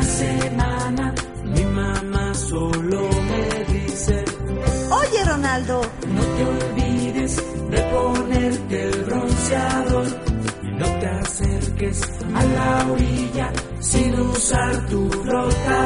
semana mi mamá solo me dice: Oye, Ronaldo, no te olvides de ponerte el bronceador y no te acerques a la orilla sin usar tu bloqueador.